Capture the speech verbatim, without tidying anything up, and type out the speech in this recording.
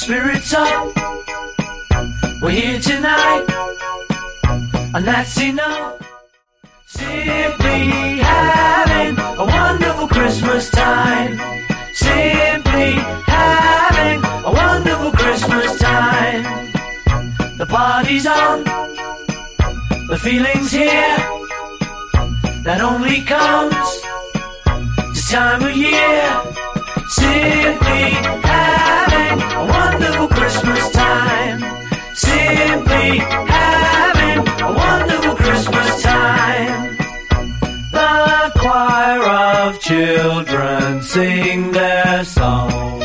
spirits up. We're here tonight, and that's enough. Simply having a wonderful Christmas time. Simply having a wonderful Christmas time. The party's on, the feeling's here, that only comes this time of year. Simply having a wonderful Christmas time. Simply having a wonderful Christmas time. The choir of children sing their song.